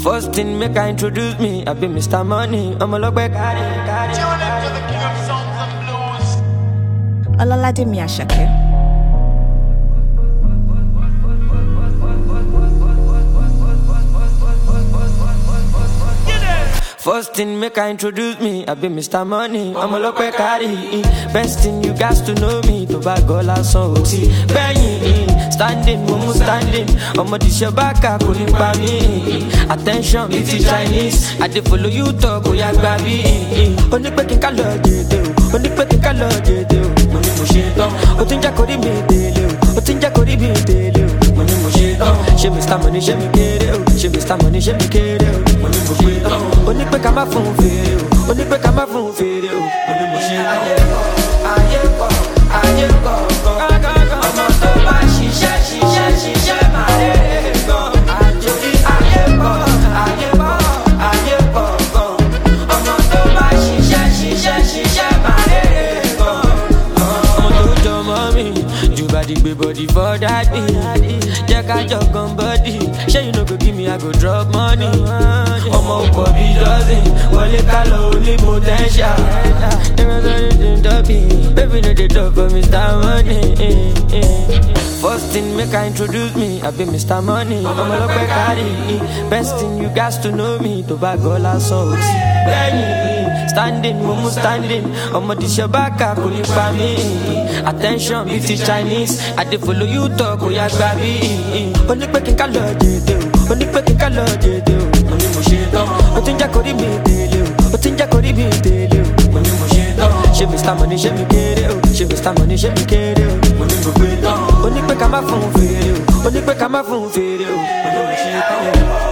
First thing make I introduce me, I be Mr. Money. I'm a look back. Tune into the king of songs and blues. Olalade Miyashake. First thing make I introduce me, I be Mr. Money. I'm a look back. Best thing you guys to know me, to buy gola so Benny, standing, mumu standing. I'm a dish back, I couldn't buy me. Attention, it's Chinese. I did follow you talk, oh yeah, baby. Only picking color, only picking color, money mushito. Otinja kori me dele, otinja kori me dele. Money mushito. She Mr. Money, she me get it. She Mr. Money, she me get it. Money mushito. Only pick up my phone video, only pick up my phone video. Money mushito. Big body for that Jack I jog on body. Sure you no go give me, I go drop money. Omo Bobby doesn't. Wale kalo only potential. Never done it in baby no dey talk for Mr. Money. First thing make I introduce me, I be Mr. Money. I'm a look back. Best thing you guys to know me, to buy gola so Benny, standing, mumu standing. I'm a dish back, I couldn't buy me. Attention, it's Chinese. I did follow you talk, oh yeah, baby. Only picking color, only picking color, money mushito. Otinja kori me dele, otinja kori me dele. Money mushito. She Mr. Money, she me get it. She Mr. Money, she me get it. Money mushito. Only pick up my phone video, only pick up my phone video. Money mushito.